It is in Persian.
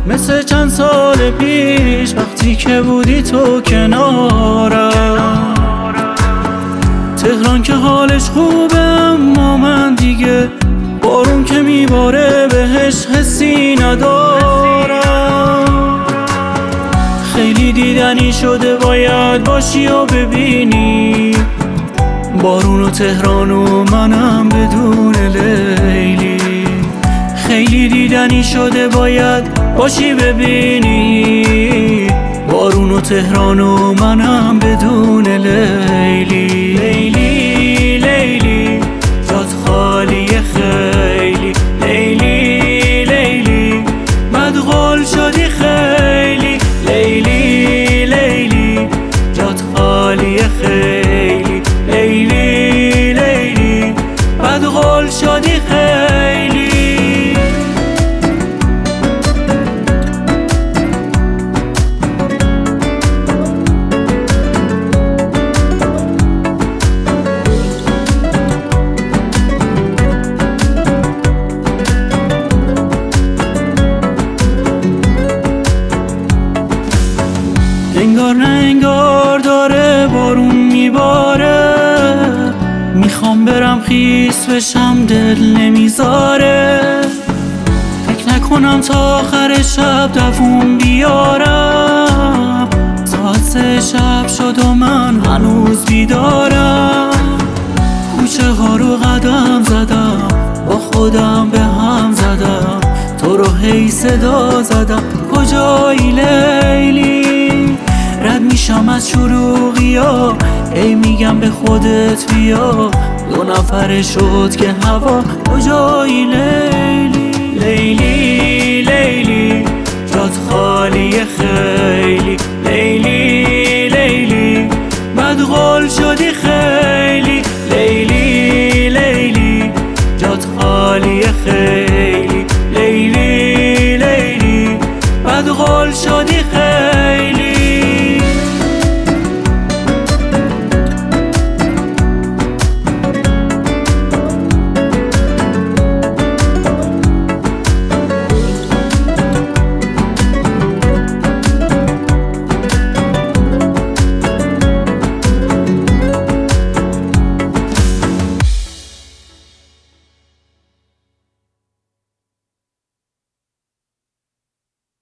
مثل چند سال پیش وقتی که بودی تو کنارم. تهران که حالش خوبه اما من دیگه بارون که میباره بهش حسی ندارم. خیلی دیدنی شده باید باشی و ببینی بارون و تهران و منم بدون لیلی. خیلی دیدنی شده باید باشی ببینی بارون و تهران و منم بدون لیلی. لیلی لیلی جات خالی خیلی، لیلی لیلی مدغول شدی خیلی، لیلی لیلی جات خالی خیلی، لیلی لیلی مدغول شدی خیلی. انگار نه انگار داره بارون میباره، میخوام برم خیس بشم دل نمیذاره. فکر نکنم تا آخر شب دووم بیارم، ساعت 3 شب شد و من هنوز بیدارم. کوچه ها رو قدم زدم با خودم به هم زدم، تو رو هی صدا زدم کجایی لیلی. رد میشم از شروقی ها ای میگم به خودت بیا، 2 نفره شد که هوا کجایی لیلی. لیلی لیلی جات خالی خیلی، لیلی لیلی مدغول شدی خیلی، لیلی لیلی جات خالی خیلی، لیلی لیلی مدغول شدی